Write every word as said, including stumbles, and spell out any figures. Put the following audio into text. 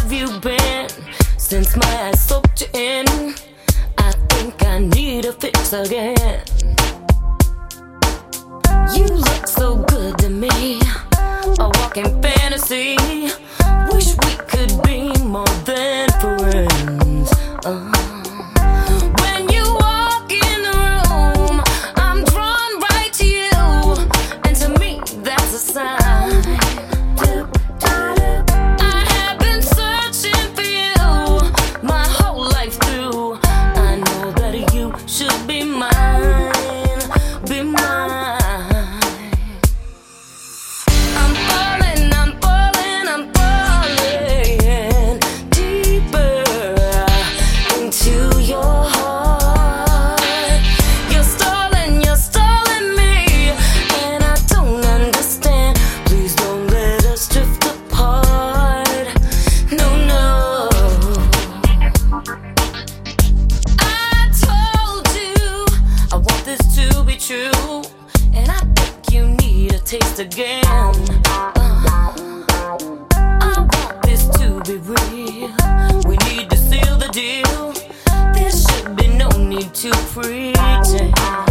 have you been since my eyes soaked you in? I think I need a fix again. You look so good to me, a walking fantasy. Wish we could be more than friends. uh. When you walk in the room, I'm drawn right to you, and to me that's a sign. I have been searching for you my whole life through. I know that you should be mine, be mine. I'm falling, I'm falling, I'm falling deeper into your heart. You're stalling, you're stalling me, and I don't understand. Please don't let us drift apart. No, no. I told you I want this to be true, and I think you need a taste again. Uh, I want this to be real. We need to seal the deal. There should be no need to pretend.